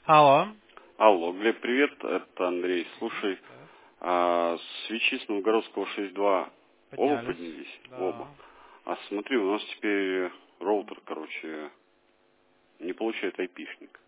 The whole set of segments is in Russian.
Алло. Алло, Глеб, привет, это Андрей. Слушай, Так, свечи с Новгородского 6.2 оба поднялись. поднялись? Оба. Да. А смотри, у нас теперь роутер, не получает айпишник.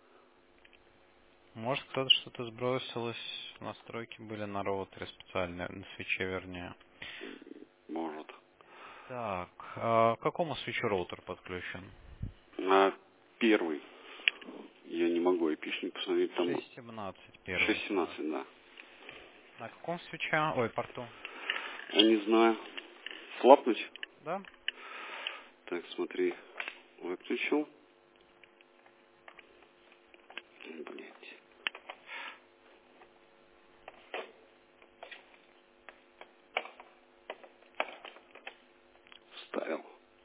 Может, кто-то что-то сбросилось. Настройки были на роутере специальные, на свече вернее. Может. Так, к какому свечу роутер подключен? А первый, я не могу айпишник посмотреть, там 6.17 первый. Так. 6.17, да. На каком свече? Ой, порту. Я не знаю. Слапнуть? Да? Так, смотри, выключил. Блять. Вставил.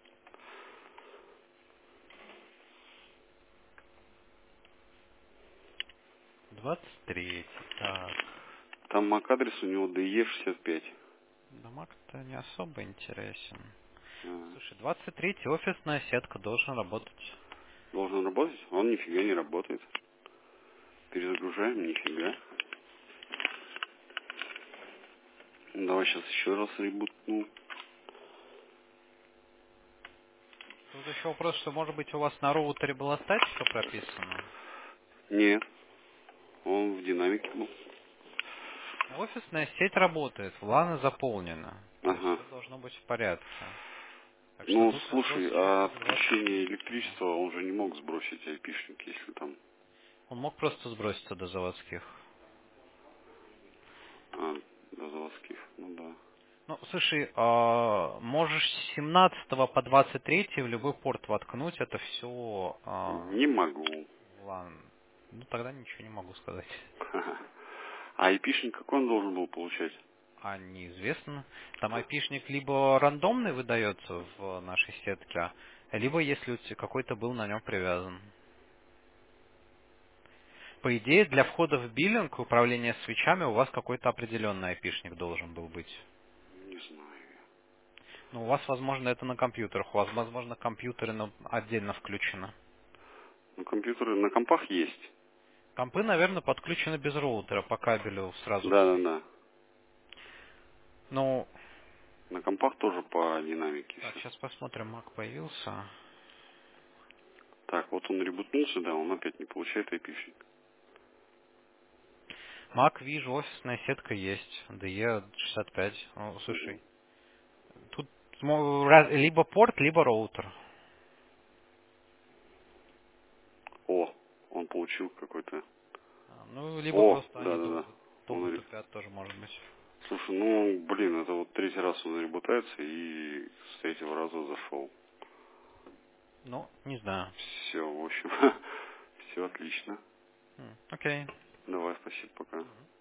23. Так. Там MAC-адрес у него DE65. Дамаг-то не особо интересен. А, Слушай, 23 офисная сетка должен работать. Должен работать? Он нифига не работает. Перезагружаем, нифига. Давай сейчас еще раз ребутну. Тут еще вопрос, что может быть у вас на роутере была статика прописана? Нет, он в динамике был. Офисная сеть работает, влана заполнена. То есть Ага. все должно быть в порядке. Так что Ну, тут на сброс слушай, а часов отключение 23. электричества он же не мог сбросить айпишник, если там... Он мог просто сброситься до заводских. А, до заводских, ну да. Ну, слушай, можешь с 17 по 23 в любой порт воткнуть, это все Не могу. влан. Ну, тогда ничего не могу сказать. А айпишник какой он должен был получать? А неизвестно. Там айпишник либо рандомный выдается в нашей сетке, либо если у тебя какой-то был на нем привязан. По идее, для входа в биллинг, управления свечами, у вас какой-то определенный айпишник должен был быть. Не знаю. Ну, у вас, возможно, это на компьютерах. У вас, возможно, компьютеры отдельно включены. Ну, компьютеры на компах есть. Компы, наверное, подключены без роутера по кабелю сразу к свече. Да-да-да. Ну, На компах тоже по динамике так, все. сейчас посмотрим, Mac появился. Так, вот он ребутнулся, да, он опять не получает айпишник. Mac, вижу, офисная сетка есть. DE65. Ну, слушай, тут либо порт, либо роутер. О, он получил какой-то... Ну, либо О, просто они да-да-да. долго тупят, тоже может быть. Слушай, ну, блин, это вот третий раз он ребутается и с третьего раза зашел. Ну, не знаю. Все, в общем, все отлично. Окей. Давай, спасибо, пока.